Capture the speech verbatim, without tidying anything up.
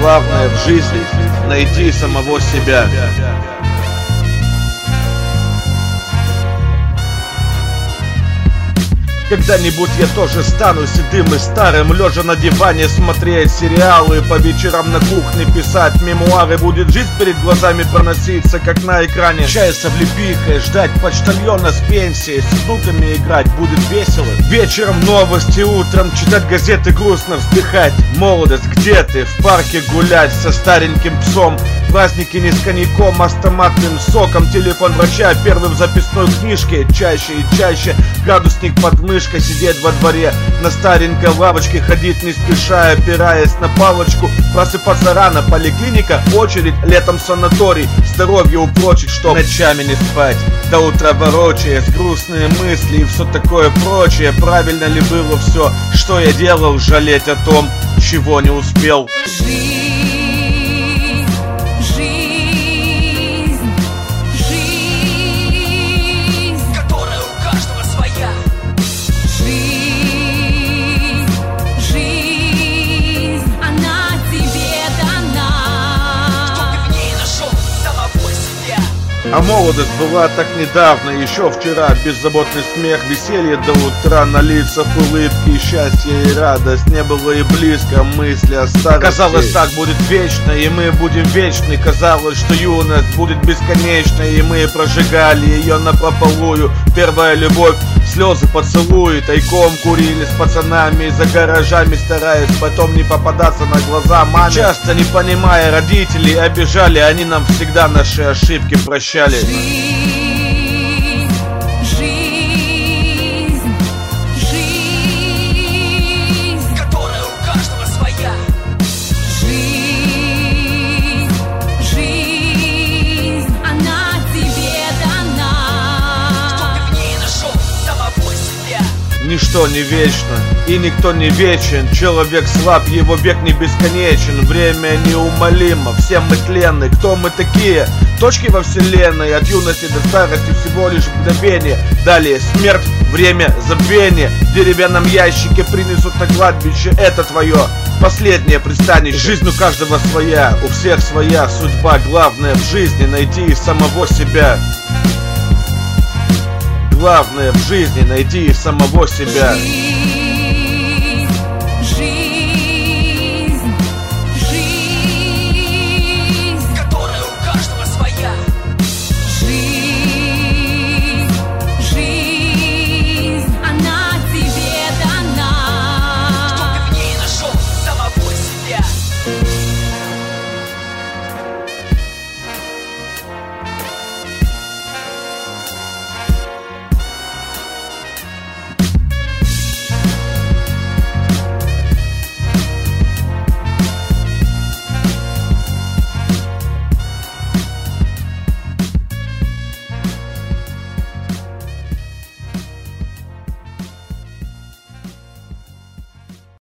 Главное в жизни — найти самого себя. Когда-нибудь я тоже стану седым и старым, лежа на диване смотреть сериалы, по вечерам на кухне писать мемуары. Будет жизнь перед глазами проноситься, как на экране. Чай с облепихой, ждать почтальона с пенсии, с внуками играть будет весело. Вечером новости, утром читать газеты, грустно вздыхать. Молодость, где ты? В парке гулять со стареньким псом. Праздники не с коньяком, а с томатным соком. Телефон врача первым в записной книжке. Чаще и чаще градусник под мышкой, сидеть во дворе, на старенькой лавочке, ходить не спеша, опираясь на палочку. Просыпаться рано, поликлиника, очередь, летом санаторий. Здоровье упрочить, чтоб ночами не спать, до утра ворочаясь, грустные мысли и все такое прочее. Правильно ли было все, что я делал, жалеть о том, чего не успел? А молодость была так недавно, еще вчера. Беззаботный смех, веселье до утра, на лицах улыбки, счастье и радость. Не было и близко мысли о старости. Казалось, так будет вечно, и мы будем вечны. Казалось, что юность будет бесконечной, и мы прожигали ее напропалую. Первая любовь, слезы, поцелуи, тайком курили с пацанами за гаражами, стараясь потом не попадаться на глаза маме. Часто не понимая, родители обижали, они нам всегда наши ошибки прощали. Жизнь, жизнь, жизнь, которая у каждого своя. Жизнь, жизнь, она тебе дана, чтоб ты в ней нашел самого себя. Ничто не вечно, и никто не вечен. Человек слаб, его век не бесконечен. Время неумолимо, все мы тленны. Кто мы такие? Точки во вселенной, от юности до старости всего лишь мгновение. Далее смерть, время, забвение. В деревянном ящике принесут на кладбище, это твое последнее пристанище. Жизнь у каждого своя, у всех своя судьба. Главное в жизни — найти самого себя. Главное в жизни — найти самого себя.